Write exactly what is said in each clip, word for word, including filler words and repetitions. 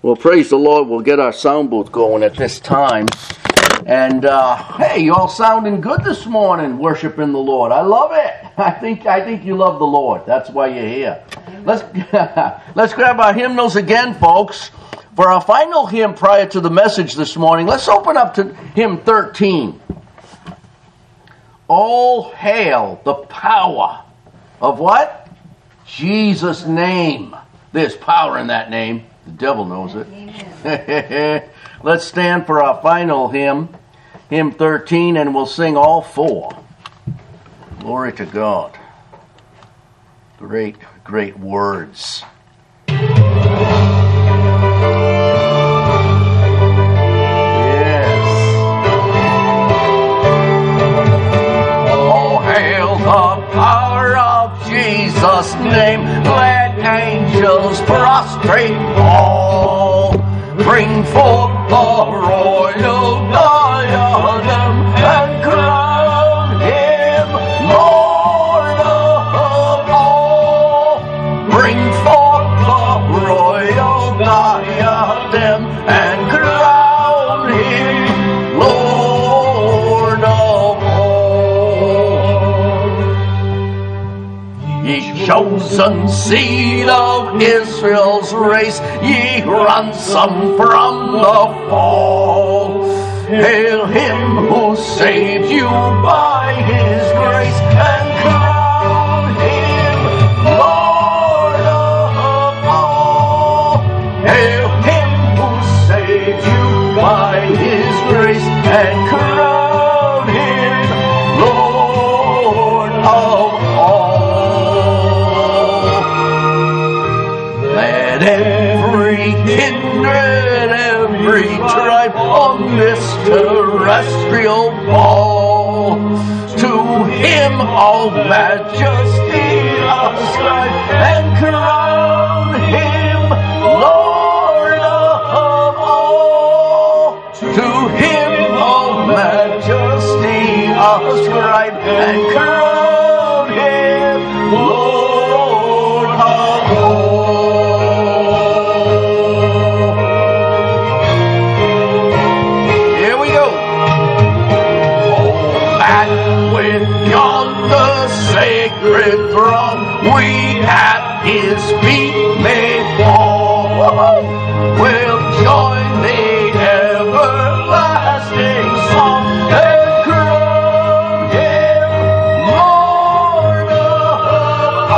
Well, praise the Lord. We'll get our sound booth going at this time. And, uh, hey, you all sounding good this morning, worshiping the Lord. I love it. I think I think you love the Lord. That's why you're here. Let's, let's grab our hymnals again, folks. For our final hymn prior to the message this morning, let's open up to hymn thirteen. All hail the power of what? Jesus' name. There's power in that name. The devil knows it. Let's stand for our final hymn, hymn thirteen, and we'll sing all four. Glory to God. Great, great words. Yes. All hail the power of Jesus' name. Let angels prostrate all. Bring forth the royal diadem and crown him Lord of all. Bring forth the royal diadem and crown him Lord of all. Ye chosen seed of Israel's race, ye ransom from the fall. Hail him who saved you by his grace and crown him Lord of all. Hail him who saved you by his grace and crown him Lord of all. Let every kindred, every tribe on this terrestrial ball, to him all majesty ascribe and crown him Lord of all. To him all majesty ascribe and crown him Lord of all. Sacred throne, we at his feet may fall. We'll join the everlasting song and crown him Lord of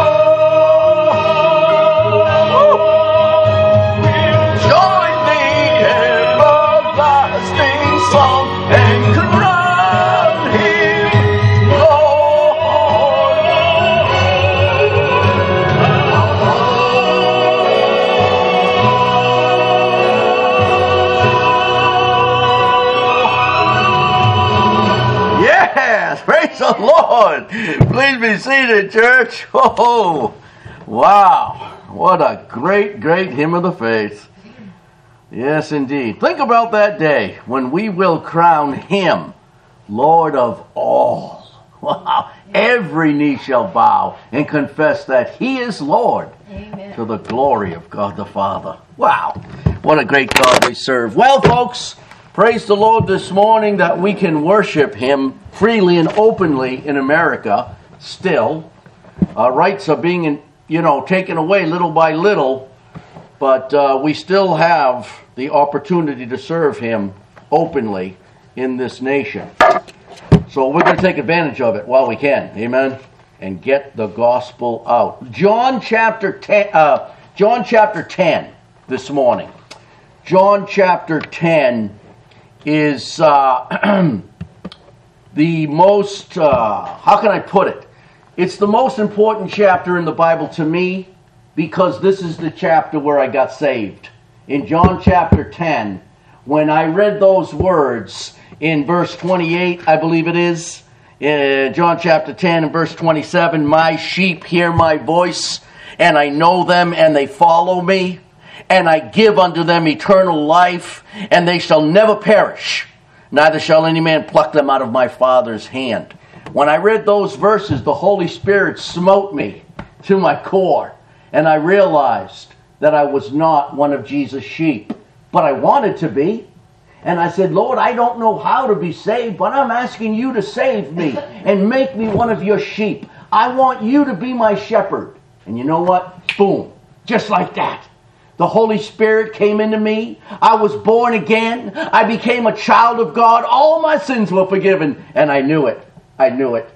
all. We'll join the everlasting song and crown him Lord. Praise the Lord. Please be seated, church. Oh, wow. What a great, great hymn of the faith. Yes, indeed. Think about that day when we will crown him Lord of all. Wow. Every knee shall bow and confess that he is Lord. Amen. To the glory of God the Father. Wow. What a great God we serve. Well, folks, praise the Lord this morning that we can worship him freely and openly in America still. Uh, rights are being, you know, taken away little by little, but uh, we still have the opportunity to serve him openly in this nation. So we're going to take advantage of it while we can, amen, and get the gospel out. John chapter ten, uh, John chapter ten this morning. John chapter ten is uh, the most, uh, how can I put it? It's the most important chapter in the Bible to me because this is the chapter where I got saved. In John chapter ten, when I read those words in verse twenty-eight, I believe it is, in John chapter ten and verse twenty-seven, my sheep hear my voice, and I know them, and they follow me. And I give unto them eternal life, and they shall never perish, neither shall any man pluck them out of my Father's hand. When I read those verses, the Holy Spirit smote me to my core, and I realized that I was not one of Jesus' sheep. but I wanted to be. And I said, Lord, I don't know how to be saved, but I'm asking you to save me and make me one of your sheep. I want you to be my shepherd. And you know what? Boom. Just like that. The Holy Spirit came into me. I was born again. I became a child of God. All my sins were forgiven. And I knew it. I knew it.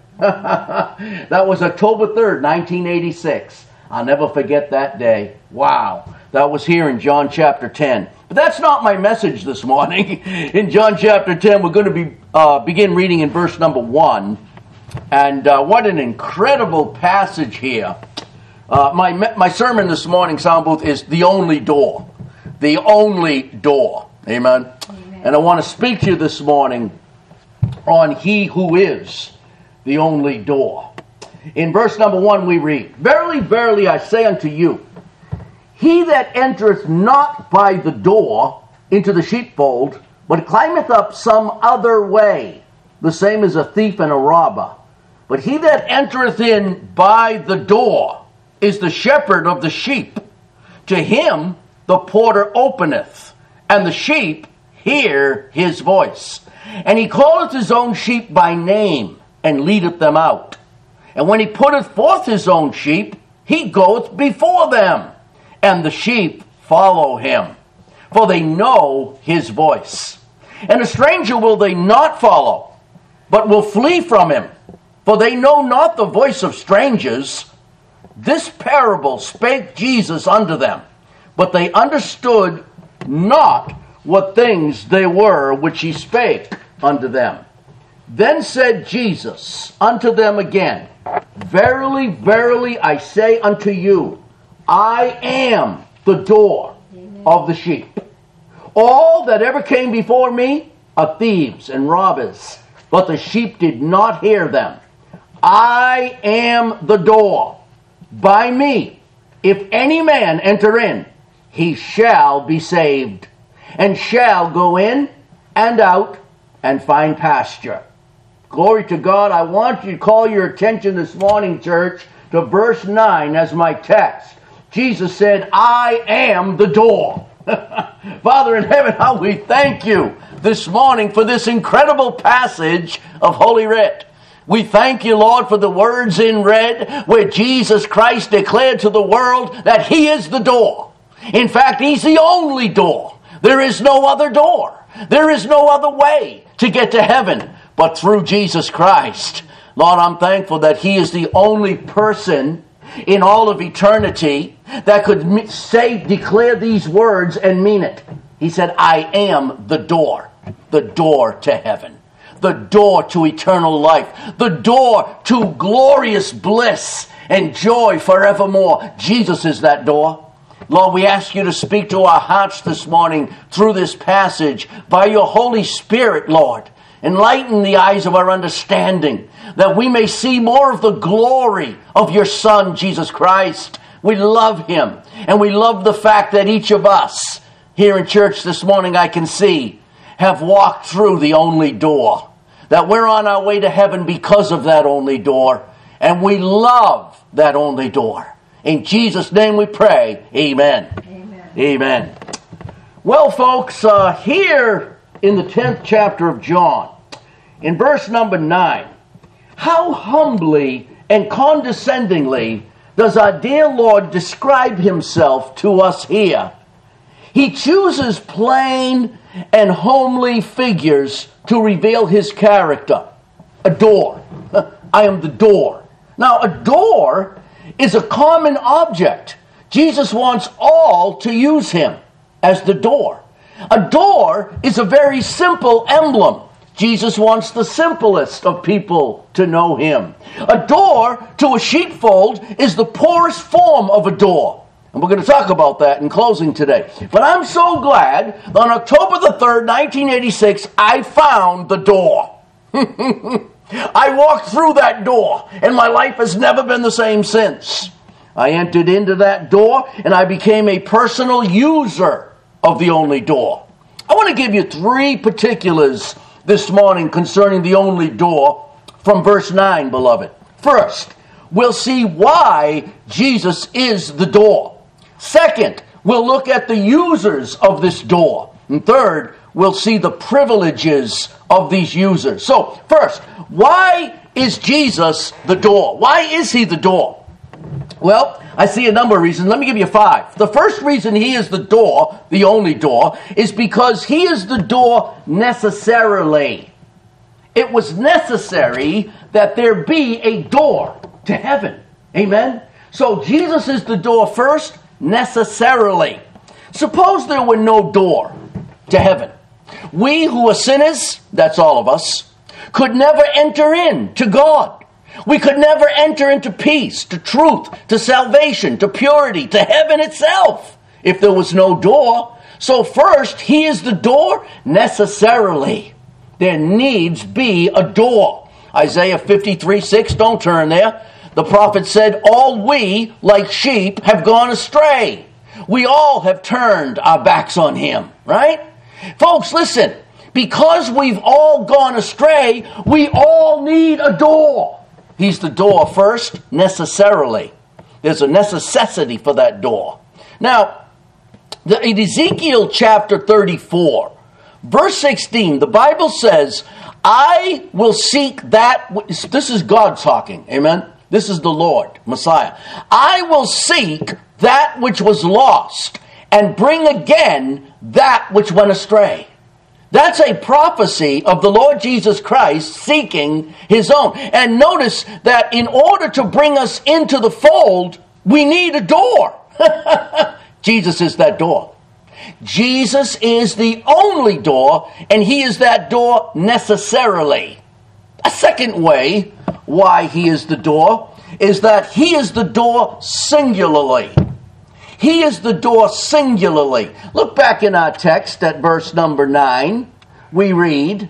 That was October third, nineteen eighty-six. I'll never forget that day. Wow. That was here in John chapter ten. But that's not my message this morning. In John chapter ten, we're going to be uh, begin reading in verse number one. And uh, what an incredible passage here. Uh, my my sermon this morning, sound booth, is the only door. The only door. Amen? Amen. And I want to speak to you this morning on He who is the only door. In verse number one we read, Verily, verily, I say unto you, he that entereth not by the door into the sheepfold, but climbeth up some other way, the same as a thief and a robber. But he that entereth in by the door is the shepherd of the sheep. To him the porter openeth, and the sheep hear his voice. And he calleth his own sheep by name, and leadeth them out. And when he putteth forth his own sheep, he goeth before them, and the sheep follow him, for they know his voice. And a stranger will they not follow, but will flee from him, for they know not the voice of strangers. This parable spake Jesus unto them, but they understood not what things they were which he spake unto them. Then said Jesus unto them again, Verily, verily, I say unto you, I am the door Amen. Of the sheep. All that ever came before me are thieves and robbers, but the sheep did not hear them. I am the door. By me, if any man enter in, he shall be saved, and shall go in and out and find pasture. Glory to God. I want you to call your attention this morning, church, to verse nine as my text. Jesus said, I am the door. Father in heaven, how we thank you this morning for this incredible passage of Holy Writ. We thank you, Lord, for the words in red where Jesus Christ declared to the world that He is the door. In fact, He's the only door. There is no other door. There is no other way to get to heaven but through Jesus Christ. Lord, I'm thankful that He is the only person in all of eternity that could say, declare these words and mean it. He said, I am the door, the door to heaven, the door to eternal life, the door to glorious bliss and joy forevermore. Jesus is that door. Lord, we ask you to speak to our hearts this morning through this passage by your Holy Spirit, Lord. Enlighten the eyes of our understanding, that we may see more of the glory of your Son, Jesus Christ. We love Him, and we love the fact that each of us here in church this morning, I can see, have walked through the only door. That we're on our way to heaven because of that only door, and we love that only door. In Jesus' name we pray, amen. Amen. Amen. Well, folks, uh, here in the tenth chapter of John, in verse number nine, how humbly and condescendingly does our dear Lord describe Himself to us here. He chooses plain and homely figures to reveal His character. A door. I am the door. Now, a door is a common object. Jesus wants all to use Him as the door. A door is a very simple emblem. Jesus wants the simplest of people to know Him. A door to a sheepfold is the poorest form of a door. And we're going to talk about that in closing today. But I'm so glad that on October the third, nineteen eighty-six, I found the door. I walked through that door, and my life has never been the same since. I entered into that door, and I became a personal user of the only door. I want to give you three particulars this morning concerning the only door from verse nine, beloved. First, we'll see why Jesus is the door. Second, we'll look at the users of this door. And third, we'll see the privileges of these users. So, first, why is Jesus the door? Why is he the door? Well, I see a number of reasons. Let me give you five. The first reason he is the door, the only door, is because he is the door necessarily. It was necessary that there be a door to heaven. Amen? So Jesus is the door first, necessarily. Suppose there were no door to heaven. We who are sinners, that's all of us, could never enter in to God. We could never enter into peace, to truth, to salvation, to purity, to heaven itself, if there was no door. So first, he is the door necessarily. There needs be a door. Isaiah fifty-three six, don't turn there. The prophet said, all we, like sheep, have gone astray. We all have turned our backs on him, right? Folks, listen, because we've all gone astray, we all need a door. He's the door first, necessarily. There's a necessity for that door. Now, the, in Ezekiel chapter thirty-four, verse sixteen, the Bible says, I will seek that, this is God talking, amen? This is the Lord, Messiah. I will seek that which was lost and bring again that which went astray. That's a prophecy of the Lord Jesus Christ seeking his own. And notice that in order to bring us into the fold, we need a door. Jesus is that door. Jesus is the only door, and he is that door necessarily. A second way why he is the door is that he is the door singularly. He is the door singularly. Look back in our text at verse number nine. We read,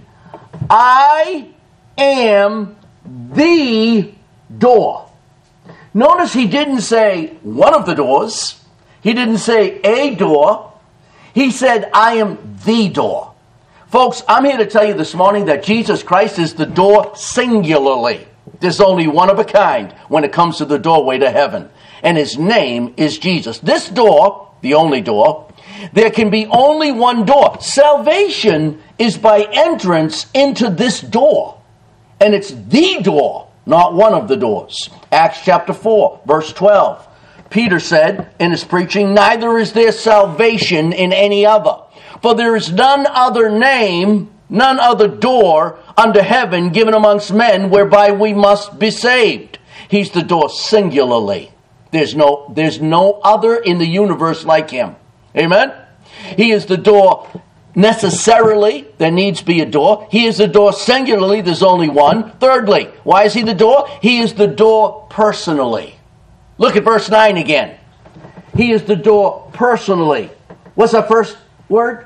I am the door. Notice he didn't say one of the doors. He didn't say a door. He said, I am the door. Folks, I'm here to tell you this morning that Jesus Christ is the door singularly. There's only one of a kind when it comes to the doorway to heaven. And his name is Jesus. This door, the only door, there can be only one door. Salvation is by entrance into this door. And it's the door, not one of the doors. Acts chapter four, verse twelve. Peter said in his preaching, neither is there salvation in any other. For there is none other name, none other door under heaven given amongst men whereby we must be saved. He's the door singularly. There's no, there's no other in the universe like him. Amen? He is the door necessarily. There needs to be a door. He is the door singularly. There's only one. Thirdly, why is he the door? He is the door personally. Look at verse nine again. He is the door personally. What's that first word?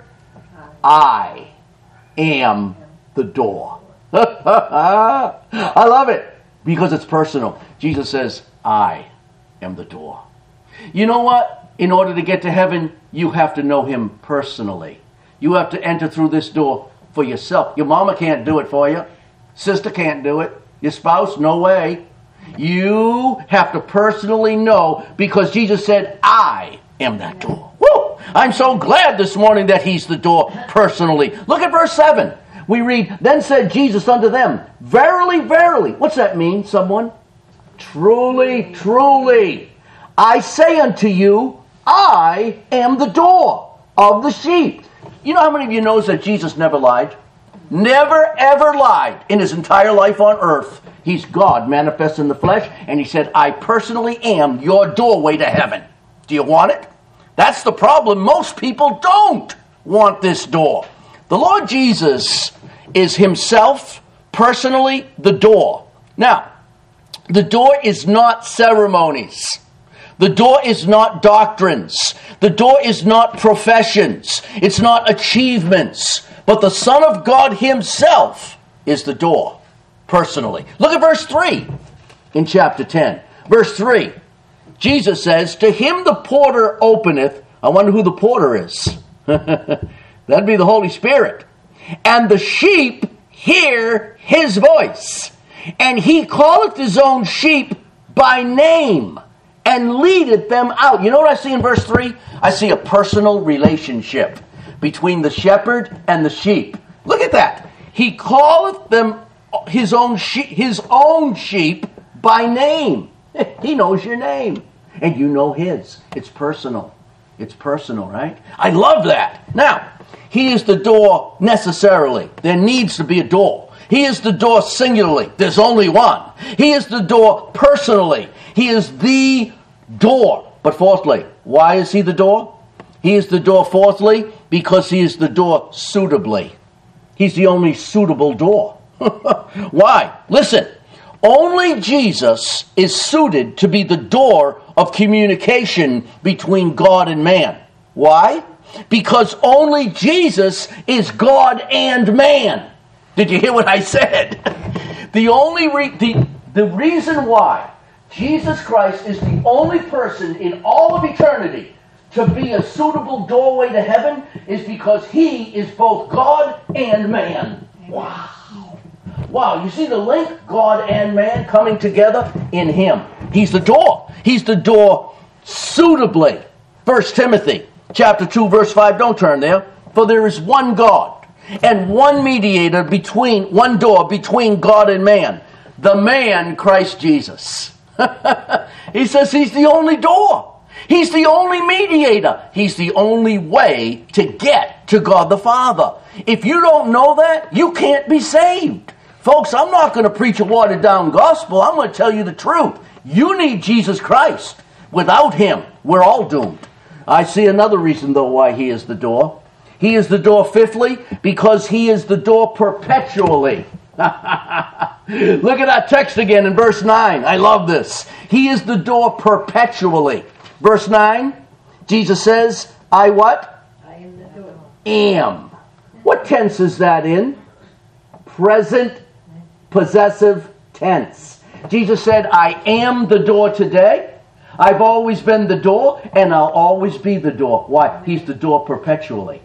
I am the door. I love it because it's personal. Jesus says, I am the door. You know what? In order to get to heaven, you have to know him personally. You have to enter through this door for yourself. Your mama can't do it for you. Sister can't do it. Your spouse, no way. You have to personally know because Jesus said, I am that door. Woo! I'm so glad this morning that he's the door personally. Look at verse seven. We read, then said Jesus unto them, verily, verily. What's that mean, someone? Truly, truly. I say unto you, I am the door of the sheep. You know how many of you knows that Jesus never lied? Never, ever lied in his entire life on earth. He's God manifest in the flesh, and he said, I personally am your doorway to heaven. Do you want it? That's the problem. Most people don't want this door. The Lord Jesus is himself, personally, the door. Now, the door is not ceremonies. The door is not doctrines. The door is not professions. It's not achievements. But the Son of God himself is the door, personally. Look at verse three in chapter ten. Verse three, Jesus says, to him the porter openeth. I wonder who the porter is. That'd be the Holy Spirit. And the sheep hear his voice. And he calleth his own sheep by name and leadeth them out. You know what I see in verse three? I see a personal relationship between the shepherd and the sheep. Look at that. He calleth them his own sheep, his own sheep by name. He knows your name, and you know his. It's personal. It's personal, right? I love that. Now, he is the door necessarily. There needs to be a door. He is the door singularly. There's only one. He is the door personally. He is the door. But fourthly, why is he the door? He is the door fourthly because he is the door suitably. He's the only suitable door. Why? Listen, only Jesus is suited to be the door of communication between God and man. Why? Because only Jesus is God and man. Did you hear what I said? The only re- the, the reason why Jesus Christ is the only person in all of eternity to be a suitable doorway to heaven is because he is both God and man. Wow. Wow, you see the link? God and man coming together in him. He's the door. He's the door suitably. First Timothy chapter two, verse five. Don't turn there. For there is one God and one mediator between, one door between God and man. The man, Christ Jesus. He says he's the only door. He's the only mediator. He's the only way to get to God the Father. If you don't know that, you can't be saved. Folks, I'm not going to preach a watered-down gospel. I'm going to tell you the truth. You need Jesus Christ. Without him, we're all doomed. I see another reason, though, why he is the door. He is the door, fifthly, because he is the door perpetually. Look at that text again in verse nine. I love this. He is the door perpetually. Verse nine, Jesus says, I what? I am the door. Am. What tense is that in? Present possessive tense. Jesus said, I am the door today. I've always been the door, and I'll always be the door. Why? He's the door perpetually.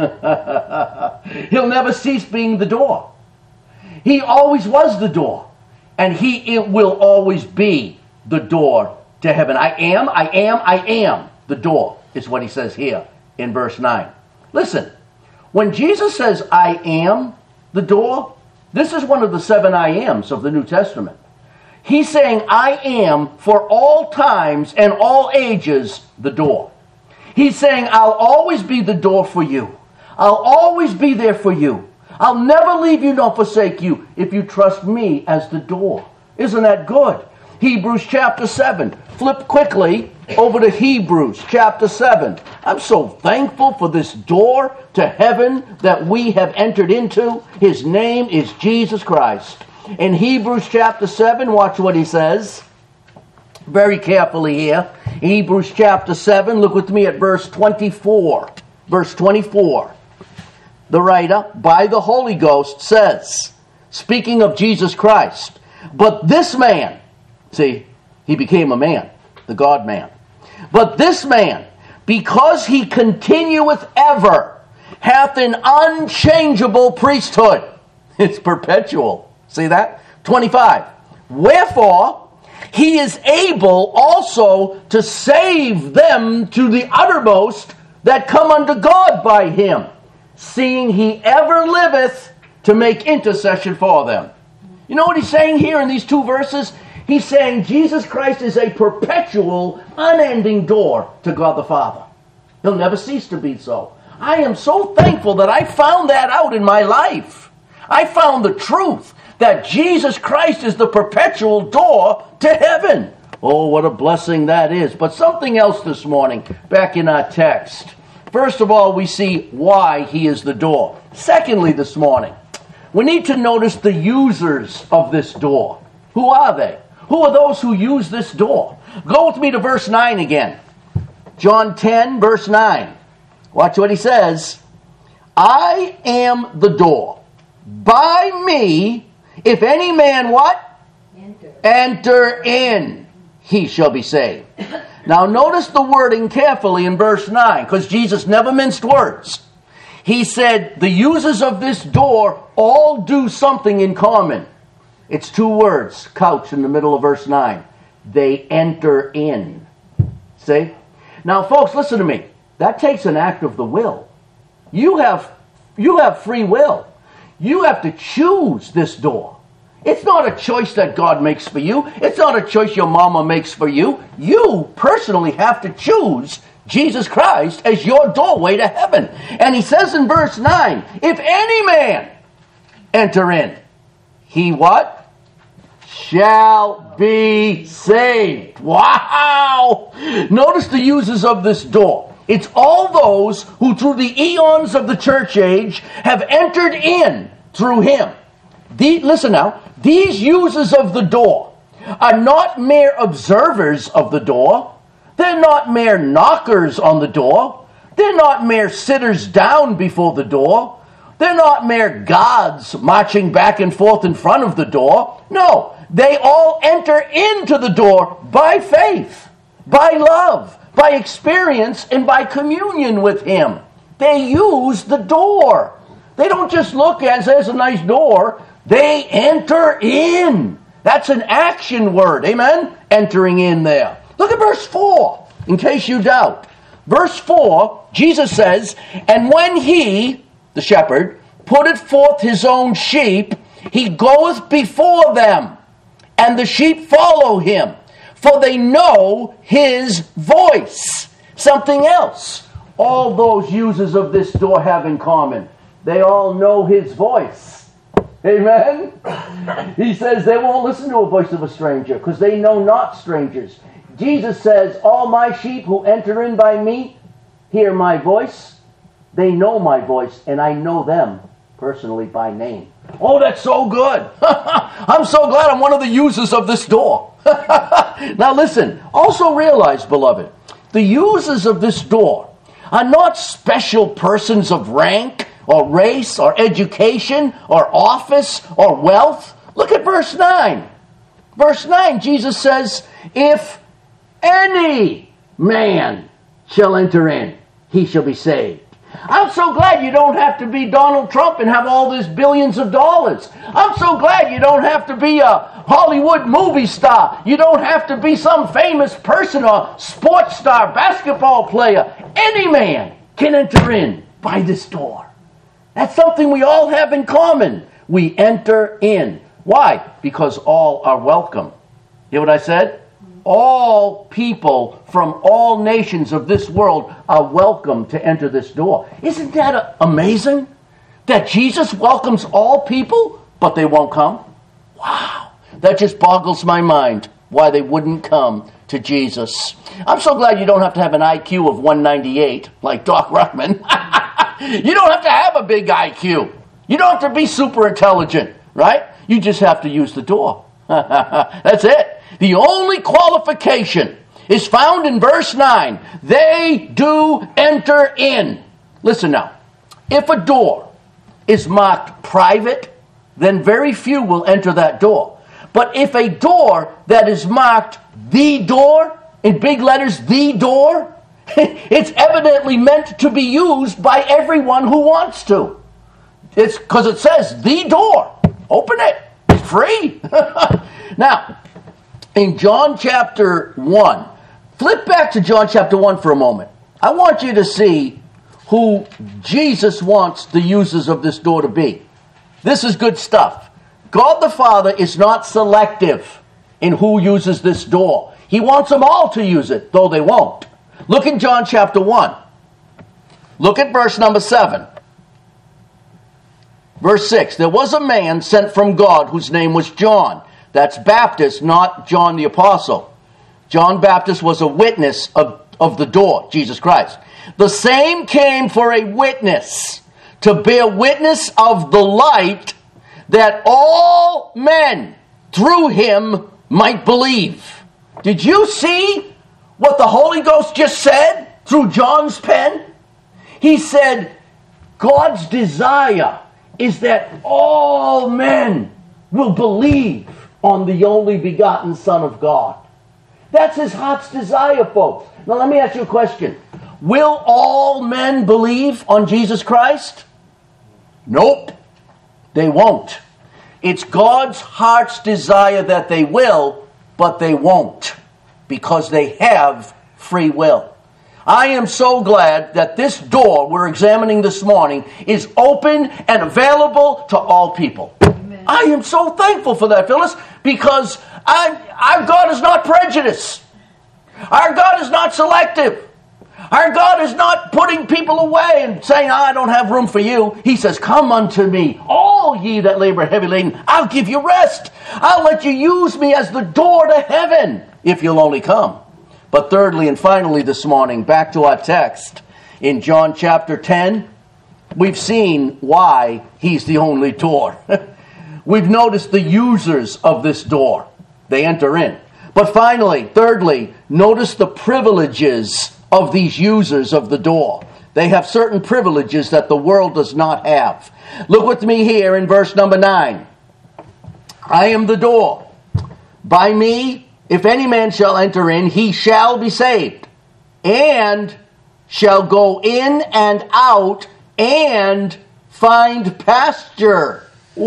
He'll never cease being the door. He always was the door, and he it will always be the door to heaven. I am, I am, I am the door, is what he says here in verse nine. Listen, when Jesus says, I am the door, this is one of the seven I ams of the New Testament. He's saying, I am for all times and all ages the door. He's saying, I'll always be the door for you. I'll always be there for you. I'll never leave you nor forsake you if you trust me as the door. Isn't that good? Hebrews chapter seven. Flip quickly over to Hebrews chapter seven. I'm so thankful for this door to heaven that we have entered into. His name is Jesus Christ. In Hebrews chapter seven, watch what he says. Very carefully here. Hebrews chapter seven, look with me at verse twenty-four. Verse twenty-four. The writer, by the Holy Ghost, says, speaking of Jesus Christ, but this man, see, he became a man, the God-man. But this man, because he continueth ever, hath an unchangeable priesthood. It's perpetual. See that? twenty-five. Wherefore, he is able also to save them to the uttermost that come unto God by him, seeing he ever liveth to make intercession for them. You know what he's saying here in these two verses? He's saying Jesus Christ is a perpetual, unending door to God the Father. He'll never cease to be so. I am so thankful that I found that out in my life. I found the truth that Jesus Christ is the perpetual door to heaven. Oh, what a blessing that is. But something else this morning, back in our text. First of all, we see why he is the door. Secondly, this morning, we need to notice the users of this door. Who are they? Who are those who use this door? Go with me to verse nine again. John ten, verse nine. Watch what he says. I am the door. By me, if any man what? Enter. Enter in, he shall be saved. Now notice the wording carefully in verse nine, because Jesus never minced words. He said the users of this door all do something in common. It's two words couched in the middle of verse nine. They enter in. See? Now, folks, listen to me. That takes an act of the will. You have, you have free will. You have to choose this door. It's not a choice that God makes for you. It's not a choice your mama makes for you. You personally have to choose Jesus Christ as your doorway to heaven. And he says in verse nine, if any man enter in, he what? Shall be saved. Wow! Notice the uses of this door. It's all those who through the eons of the church age have entered in through him. The, listen now, these users of the door are not mere observers of the door. They're not mere knockers on the door. They're not mere sitters down before the door. They're not mere gods marching back and forth in front of the door. No, they all enter into the door by faith, by love, by experience, and by communion with him. They use the door. They don't just look at it, say it's a nice door. They enter in. That's an action word. Amen? Entering in there. Look at verse four, in case you doubt. Verse four, Jesus says, and when he, the shepherd, putteth forth his own sheep, he goeth before them, and the sheep follow him, for they know his voice. Something else all those users of this door have in common. They all know his voice. Amen? He says they won't listen to a voice of a stranger, because they know not strangers. Jesus says, all my sheep who enter in by me hear my voice. They know my voice, and I know them personally by name. Oh, that's so good. I'm so glad I'm one of the users of this door. Now listen, also realize, beloved, the users of this door are not special persons of rank or race or education or office or wealth. Look at verse nine. Verse nine, Jesus says, if any man shall enter in, he shall be saved. I'm so glad you don't have to be Donald Trump and have all these billions of dollars. I'm so glad you don't have to be a Hollywood movie star. You don't have to be some famous person or sports star, basketball player. Any man can enter in by this door. That's something we all have in common. We enter in. Why? Because all are welcome. Hear what I said? All people from all nations of this world are welcome to enter this door. Isn't that amazing? That Jesus welcomes all people, but they won't come? Wow. That just boggles my mind why they wouldn't come to Jesus. I'm so glad you don't have to have an I Q of one ninety-eight like Doc Ruckman. You don't have to have a big I Q. You don't have to be super intelligent, right? You just have to use the door. That's it. The only qualification is found in verse nine. They do enter in. Listen now. If a door is marked private, then very few will enter that door. But if a door that is marked the door, in big letters, the door, it's evidently meant to be used by everyone who wants to. It's because it says the door. Open it. It's free. Now, in John chapter one, flip back to John chapter one for a moment. I want you to see who Jesus wants the users of this door to be. This is good stuff. God the Father is not selective in who uses this door. He wants them all to use it, though they won't. Look in John chapter one. Look at verse number seven. Verse six. There was a man sent from God whose name was John. That's Baptist, not John the Apostle. John Baptist was a witness of, of the door, Jesus Christ. The same came for a witness, to bear witness of the light, that all men through him might believe. Did you see what the Holy Ghost just said through John's pen? He said, God's desire is that all men will believe on the only begotten Son of God. That's his heart's desire, folks. Now let me ask you a question. Will all men believe on Jesus Christ? Nope. They won't. It's God's heart's desire that they will, but they won't, because they have free will. I am so glad that this door we're examining this morning is open and available to all people. Amen. I am so thankful for that, Phyllis, because I, our God is not prejudiced. Our God is not selective. Our God is not putting people away and saying, I don't have room for you. He says, come unto me, all ye that labor heavy laden. I'll give you rest. I'll let you use me as the door to heaven, if you'll only come. But thirdly and finally this morning, back to our text. In John chapter ten, we've seen why he's the only door. We've noticed the users of this door. They enter in. But finally, thirdly, notice the privileges of these users of the door. They have certain privileges that the world does not have. Look with me here in verse number nine. I am the door. By me, if any man shall enter in, he shall be saved, and shall go in and out and find pasture.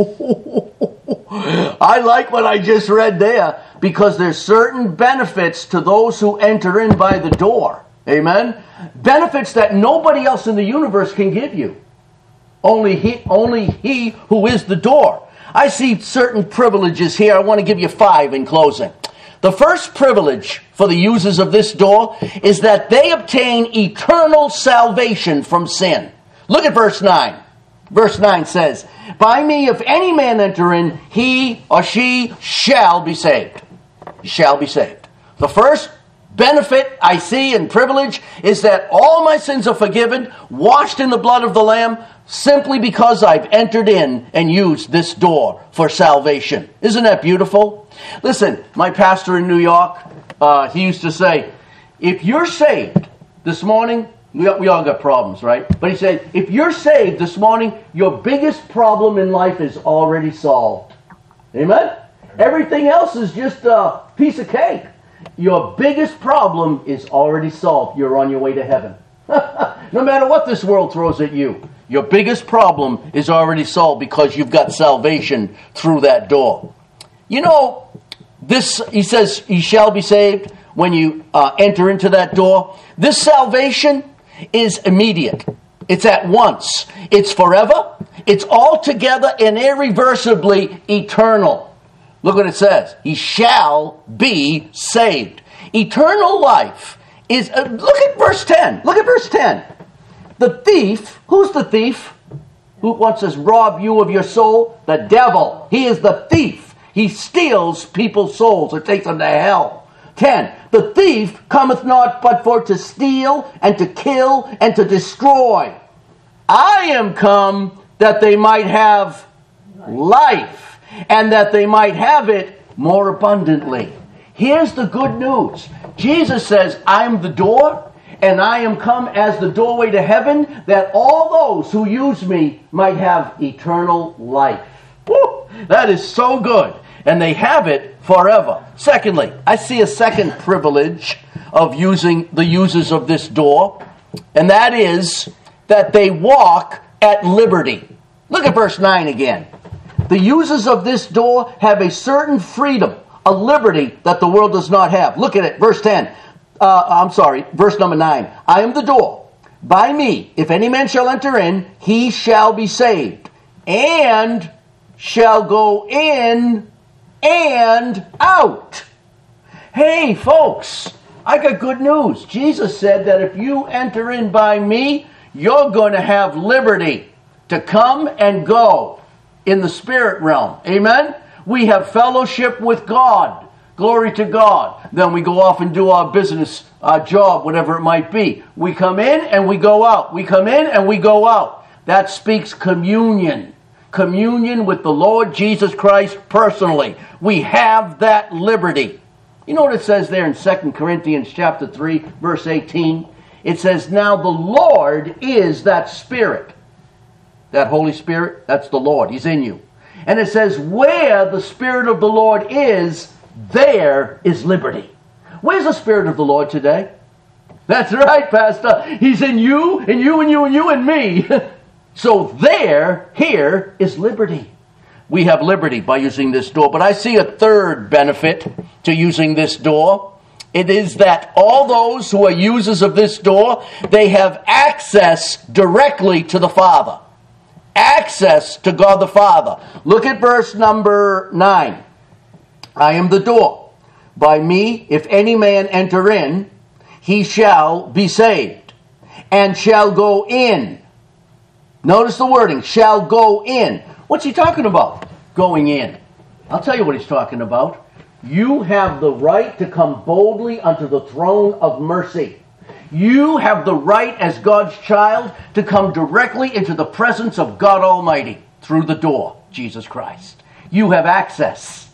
I like what I just read there, because there's certain benefits to those who enter in by the door. Amen? Benefits that nobody else in the universe can give you. Only he, only he who is the door. I see certain privileges here. I want to give you five in closing. The first privilege for the users of this door is that they obtain eternal salvation from sin. Look at verse nine. Verse nine says, by me, if any man enter in, he or she shall be saved. Shall be saved. The first benefit I see and privilege is that all my sins are forgiven, washed in the blood of the Lamb, simply because I've entered in and used this door for salvation. Isn't that beautiful? Listen, my pastor in New York, uh, he used to say, if you're saved this morning, we all, we all got problems, right? But he said, if you're saved this morning, your biggest problem in life is already solved. Amen? Everything else is just a piece of cake. Your biggest problem is already solved. You're on your way to heaven. No matter what this world throws at you, your biggest problem is already solved because you've got salvation through that door. You know, this, he says, ye shall be saved when you uh, enter into that door. This salvation is immediate. It's at once. It's forever. It's altogether and irreversibly eternal. Look what it says. He shall be saved. Eternal life is... Uh, look at verse ten. Look at verse ten. The thief... Who's the thief? Who wants to rob you of your soul? The devil. He is the thief. He steals people's souls or takes them to hell. ten. The thief cometh not but for to steal and to kill and to destroy. I am come that they might have life, and that they might have it more abundantly. Here's the good news. Jesus says, I'm the door, and I am come as the doorway to heaven, that all those who use me might have eternal life. Woo! That is so good. And they have it forever. Secondly, I see a second privilege of using the users of this door, and that is that they walk at liberty. Look at verse nine again. The users of this door have a certain freedom, a liberty that the world does not have. Look at it, verse ten. Uh, I'm sorry, verse number nine. I am the door. By me, if any man shall enter in, he shall be saved, and shall go in and out. Hey, folks, I got good news. Jesus said that if you enter in by me, you're going to have liberty to come and go in the spirit realm. Amen? We have fellowship with God. Glory to God. Then we go off and do our business, our job, whatever it might be. We come in and we go out. We come in and we go out. That speaks communion. Communion with the Lord Jesus Christ personally. We have that liberty. You know what it says there in Second Corinthians chapter three, verse eighteen? It says, now the Lord is that Spirit. That Holy Spirit, that's the Lord. He's in you. And it says, where the Spirit of the Lord is, there is liberty. Where's the Spirit of the Lord today? That's right, Pastor. He's in you, and you, and you, and you, and me. So there, here is liberty. We have liberty by using this door. But I see a third benefit to using this door. It is that all those who are users of this door, they have access directly to the Father. Access to God the Father. Look at verse number nine. I am the door. By me, if any man enter in, he shall be saved, and shall go in. Notice the wording, shall go in. What's he talking about? Going in. I'll tell you what he's talking about. You have the right to come boldly unto the throne of mercy. You have the right as God's child to come directly into the presence of God Almighty through the door, Jesus Christ. You have access.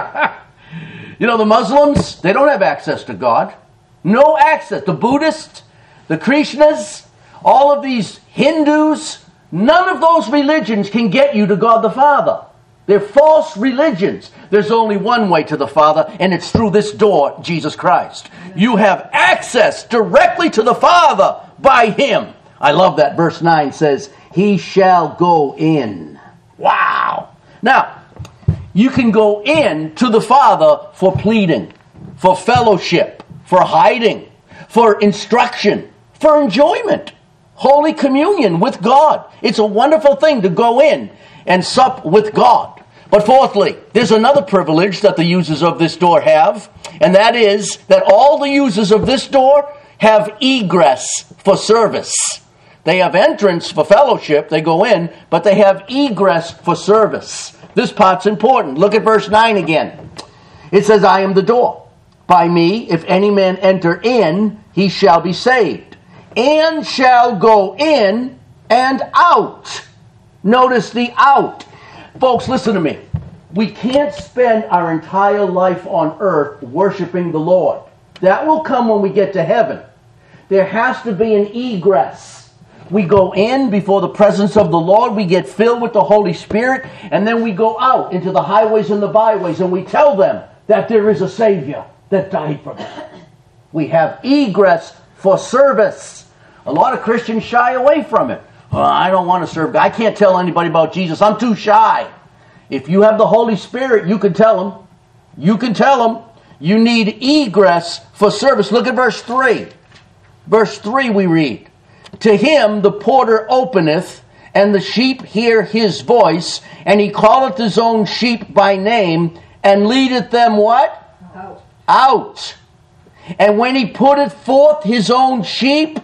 You know, the Muslims, they don't have access to God. No access. The Buddhists, the Krishnas, all of these Hindus, none of those religions can get you to God the Father. They're false religions. There's only one way to the Father, and it's through this door, Jesus Christ. You have access directly to the Father by Him. I love that. Verse nine says, He shall go in. Wow. Now, you can go in to the Father for pleading, for fellowship, for hiding, for instruction, for enjoyment. Holy communion with God. It's a wonderful thing to go in and sup with God. But fourthly, there's another privilege that the users of this door have, and that is that all the users of this door have egress for service. They have entrance for fellowship, they go in, but they have egress for service. This part's important. Look at verse nine again. It says, I am the door. By me, if any man enter in, he shall be saved, and shall go in and out. Notice the out. Folks, listen to me. We can't spend our entire life on earth worshiping the Lord. That will come when we get to heaven. There has to be an egress. We go in before the presence of the Lord, we get filled with the Holy Spirit, and then we go out into the highways and the byways, and we tell them that there is a Savior that died for them. We have egress for service. A lot of Christians shy away from it. Oh, I don't want to serve God. I can't tell anybody about Jesus. I'm too shy. If you have the Holy Spirit, you can tell them. You can tell them. You need egress for service. Look at verse three. Verse three we read. To him the porter openeth, and the sheep hear his voice, and he calleth his own sheep by name, and leadeth them what? Out. Out. And when he putteth forth his own sheep,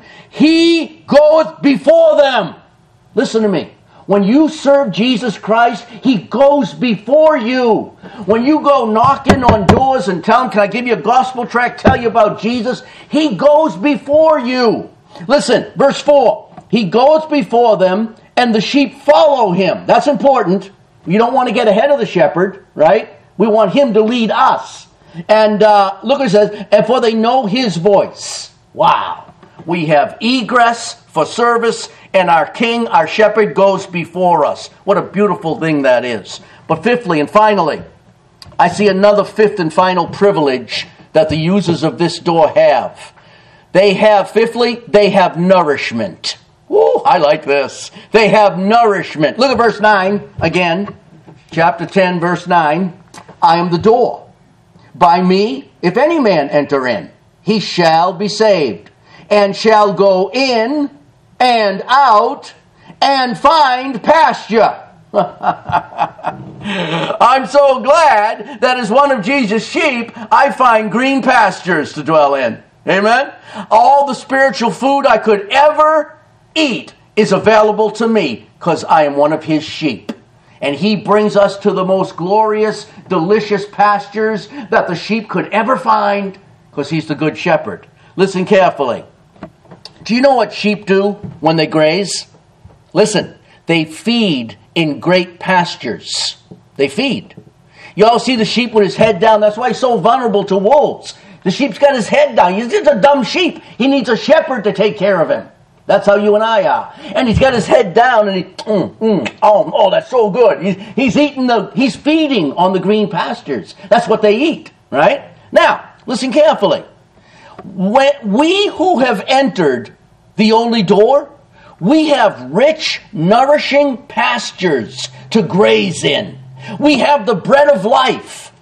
he goeth before them. Listen to me. When you serve Jesus Christ, He goes before you. When you go knocking on doors and tell Him, can I give you a gospel tract, tell you about Jesus? He goes before you. Listen, verse four. He goeth before them, and the sheep follow Him. That's important. You don't want to get ahead of the shepherd, right? We want Him to lead us. And uh, look what it says, and for they know His voice. Wow. We have egress for service, and our King, our shepherd, goes before us. What a beautiful thing that is. But fifthly and finally, I see another fifth and final privilege that the users of this door have. They have, fifthly, they have nourishment. Woo, I like this. They have nourishment. Look at verse nine again. Chapter ten, verse nine. I am the door. By me, if any man enter in, he shall be saved, and shall go in and out and find pasture. I'm so glad that as one of Jesus' sheep, I find green pastures to dwell in. Amen? All the spiritual food I could ever eat is available to me because I am one of His sheep. And He brings us to the most glorious, delicious pastures that the sheep could ever find because He's the good shepherd. Listen carefully. Do you know what sheep do when they graze? Listen, they feed in great pastures. They feed. You all see the sheep with his head down. That's why he's so vulnerable to wolves. The sheep's got his head down. He's just a dumb sheep. He needs a shepherd to take care of him. That's how you and I are. And he's got his head down and he, mm, mm, oh, oh, that's so good. He's, he's eating the, he's feeding on the green pastures. That's what they eat, right? Now, listen carefully. When we who have entered the only door, we have rich, nourishing pastures to graze in. We have the bread of life.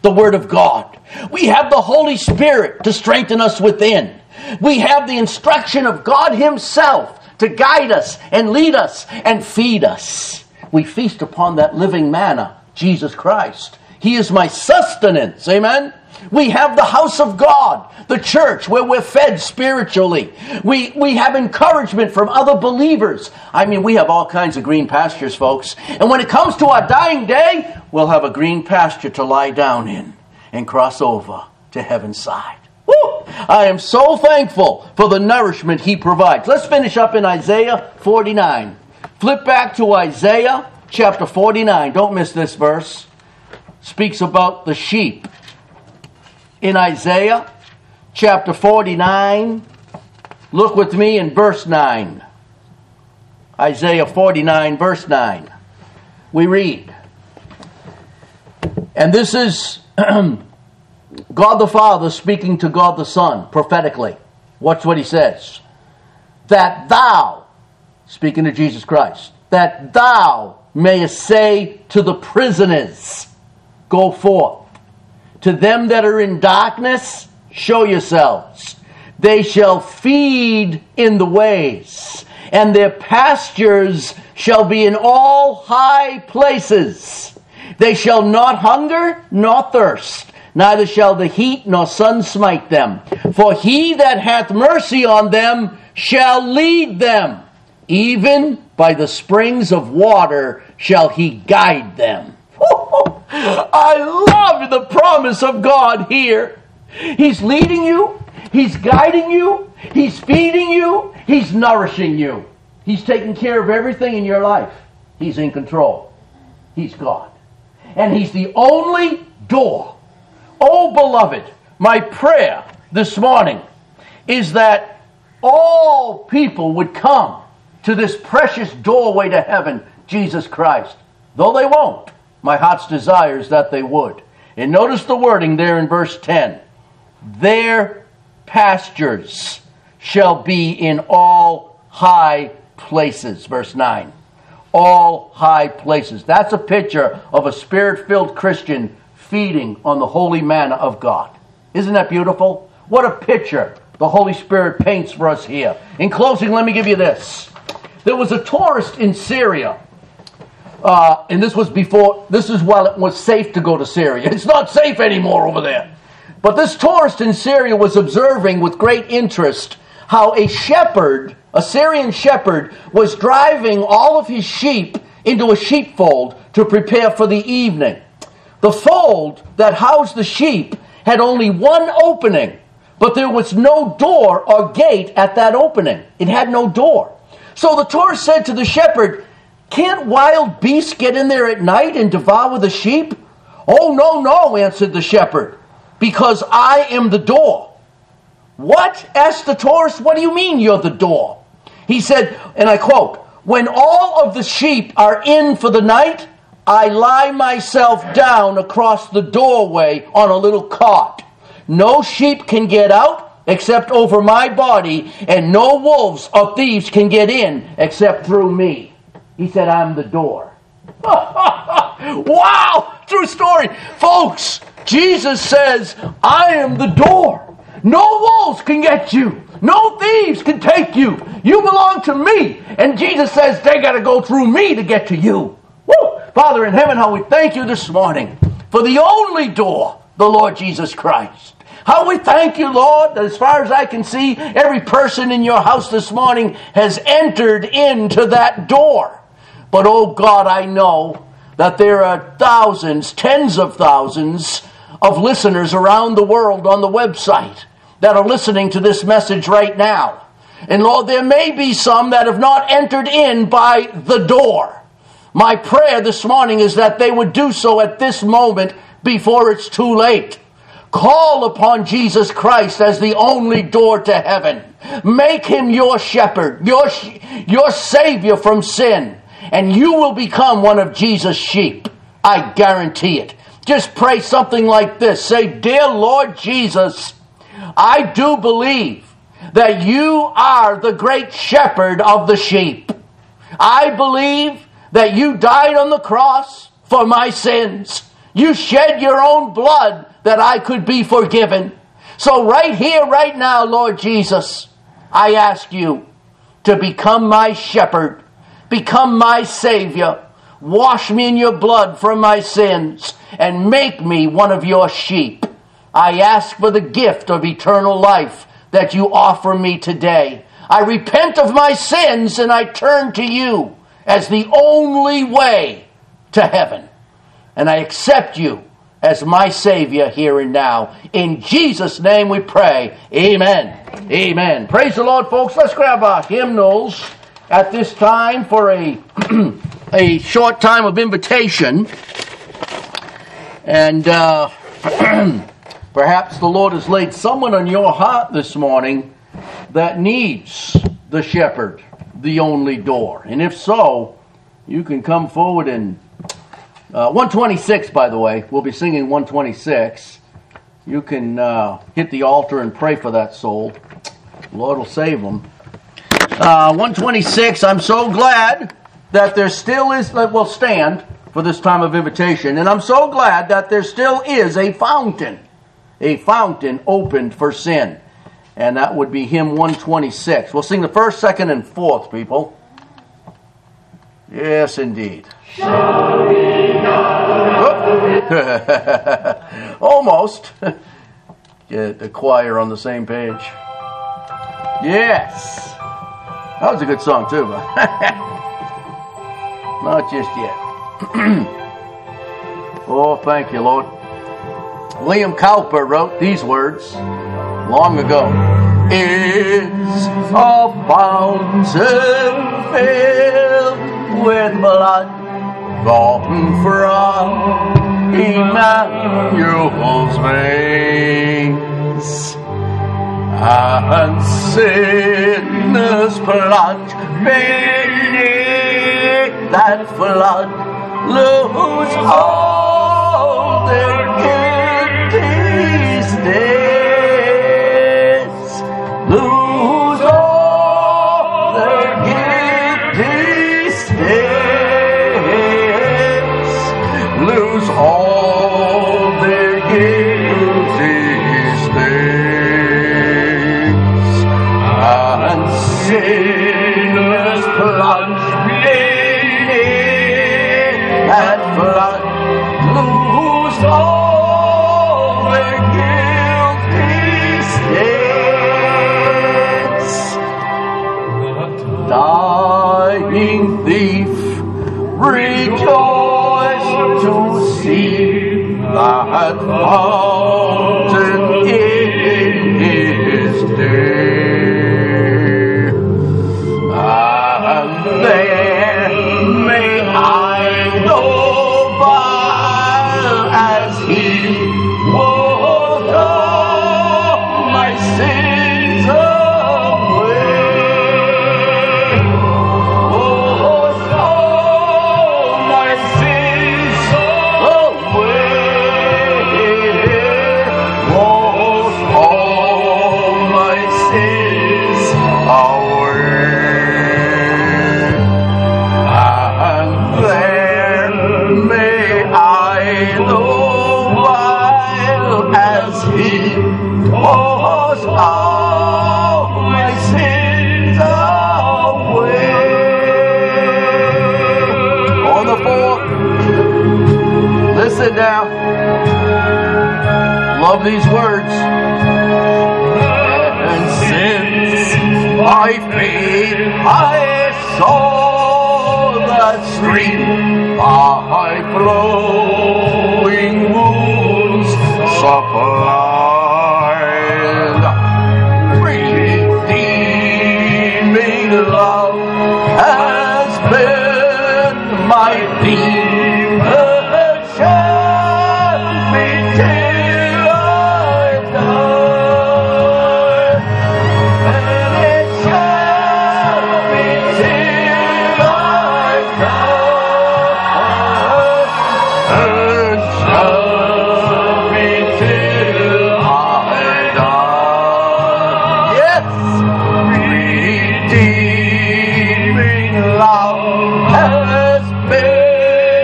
the Word of God. We have the Holy Spirit to strengthen us within. We have the instruction of God Himself to guide us and lead us and feed us. We feast upon that living manna, Jesus Christ. He is my sustenance. Amen? We have the house of God, the church, where we're fed spiritually. We, we have encouragement from other believers. I mean, we have all kinds of green pastures, folks. And when it comes to our dying day, we'll have a green pasture to lie down in and cross over to heaven's side. Woo! I am so thankful for the nourishment He provides. Let's finish up in Isaiah forty-nine. Flip back to Isaiah chapter forty-nine. Don't miss this verse. Speaks about the sheep. In Isaiah chapter forty-nine, look with me in verse nine. Isaiah forty-nine, verse nine. We read, and this is God the Father speaking to God the Son prophetically. Watch what He says. That thou, speaking to Jesus Christ, that thou mayest say to the prisoners, go forth. To them that are in darkness, show yourselves. They shall feed in the ways, and their pastures shall be in all high places. They shall not hunger nor thirst, neither shall the heat nor sun smite them. For he that hath mercy on them shall lead them. Even by the springs of water shall he guide them. I love the promise of God here. He's leading you. He's guiding you. He's feeding you. He's nourishing you. He's taking care of everything in your life. He's in control. He's God. And He's the only door. Oh, beloved, my prayer this morning is that all people would come to this precious doorway to heaven, Jesus Christ. Though they won't, my heart's desire is that they would. And notice the wording there in verse ten. Their pastures shall be in all high places. Verse nine. All high places. That's a picture of a Spirit-filled Christian feeding on the holy manna of God. Isn't that beautiful? What a picture the Holy Spirit paints for us here. In closing, let me give you this. There was a tourist in Syria. Uh, and this was before, this is while it was safe to go to Syria. It's not safe anymore over there. But this tourist in Syria was observing with great interest how a shepherd, a Syrian shepherd, was driving all of his sheep into a sheepfold to prepare for the evening. The fold that housed the sheep had only one opening, but there was no door or gate at that opening. It had no door. So the tourist said to the shepherd, "Can't wild beasts get in there at night and devour the sheep?" "Oh, no, no," answered the shepherd, "because I am the door." "What?" asked the tourist. "What do you mean you're the door?" He said, and I quote, "When all of the sheep are in for the night, I lie myself down across the doorway on a little cot. No sheep can get out except over my body, and no wolves or thieves can get in except through me." He said, "I'm the door." Wow! True story. Folks, Jesus says, "I am the door. No wolves can get you. No thieves can take you. You belong to me." And Jesus says they got to go through me to get to you. Woo! Father in heaven, how we thank you this morning for the only door, the Lord Jesus Christ. How we thank you, Lord, that as far as I can see, every person in your house this morning has entered into that door. But, oh God, I know that there are thousands, tens of thousands of listeners around the world on the website that are listening to this message right now. And Lord, there may be some that have not entered in by the door. My prayer this morning is that they would do so at this moment before it's too late. Call upon Jesus Christ as the only door to heaven. Make Him your shepherd, your, your Savior from sin. And you will become one of Jesus' sheep. I guarantee it. Just pray something like this. Say, "Dear Lord Jesus, I do believe that you are the great shepherd of the sheep. I believe that you died on the cross for my sins. You shed your own blood that I could be forgiven. So right here, right now, Lord Jesus, I ask you to become my shepherd, become my Savior, wash me in your blood from my sins, and make me one of your sheep. I ask for the gift of eternal life that you offer me today. I repent of my sins and I turn to you as the only way to heaven. And I accept you as my Savior here and now. In Jesus' name we pray. Amen. Amen. Praise the Lord, folks. Let's grab our hymnals at this time for a, a short time of invitation. And uh, perhaps the Lord has laid someone on your heart this morning that needs the shepherd, the only door. And if so, you can come forward and Uh, one twenty-six, by the way. We'll be singing one twenty-six. You can uh, hit the altar and pray for that soul. The Lord will save them. Uh, one twenty-six, I'm so glad that there still is, that will stand for this time of invitation. And I'm so glad that there still is a fountain. A fountain opened for sin. And that would be hymn one twenty-six. We'll sing the first, second, and fourth, people. Yes, indeed. Shall we almost. Get the choir on the same page. Yes. That was a good song too, but not just yet. Oh, thank you, Lord. William Cowper wrote these words long ago. Is a fountain filled with blood gone from Emmanuel's veins, and sinners plunge beneath that flood, lose all their guilty stains, lose all their guilty stains, lose all their guilty stains, and sinners plunge beneath that flood, lose all their guilty stains. Dying thief, rejoice to see that fountain in his day, and there may I know while as he was all my sins away. Was all my sins away. Was all my sins away. And there may I know while as he was all my sins away. On the fourth, listen now. Love these words. And since by faith I saw that stream by flowing wounds supplied, redeeming love has been my theme, it shall be till I die, and it shall be till I die, it shall be till I die. Yes, redeeming love has been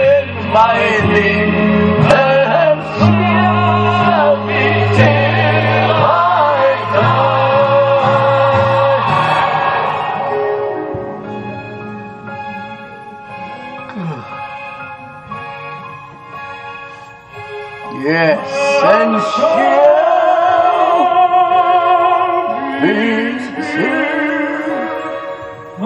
Yes, and shall be saved.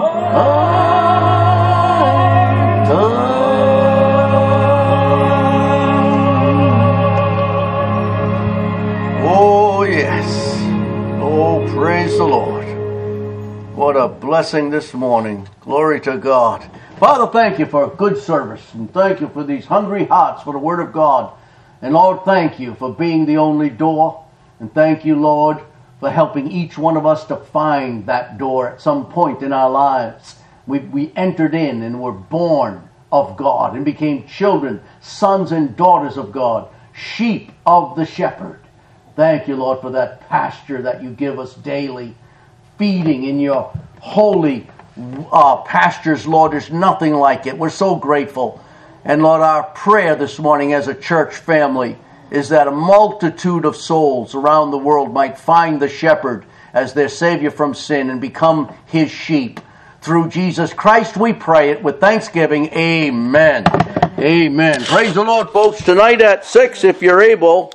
Oh, yes. Oh, praise the Lord. What a blessing this morning. Glory to God. Father, thank you for a good service, and thank you for these hungry hearts for the Word of God. And Lord, thank you for being the only door. And thank you, Lord, for helping each one of us to find that door at some point in our lives. We, we entered in and were born of God and became children, sons and daughters of God, sheep of the shepherd. Thank you, Lord, for that pasture that you give us daily, feeding in your holy uh, pastures, Lord. There's nothing like it. We're so grateful. And Lord, our prayer this morning as a church family is that a multitude of souls around the world might find the shepherd as their Savior from sin and become his sheep. Through Jesus Christ we pray it with thanksgiving. Amen. Amen. Praise the Lord, folks. Tonight at six, if you're able.